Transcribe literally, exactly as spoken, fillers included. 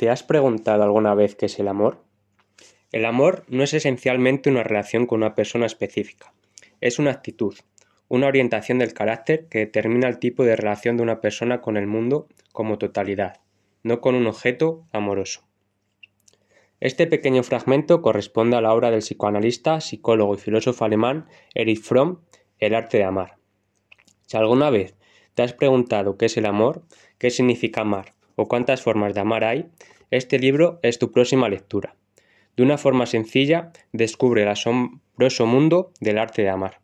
¿Te has preguntado alguna vez qué es el amor? El amor no es esencialmente una relación con una persona específica. Es una actitud, una orientación del carácter que determina el tipo de relación de una persona con el mundo como totalidad, no con un objeto amoroso. Este pequeño fragmento corresponde a la obra del psicoanalista, psicólogo y filósofo alemán Erich Fromm, El arte de amar. Si alguna vez te has preguntado qué es el amor, qué significa amar o cuántas formas de amar hay, este libro es tu próxima lectura. De una forma sencilla, descubre el asombroso mundo del arte de amar.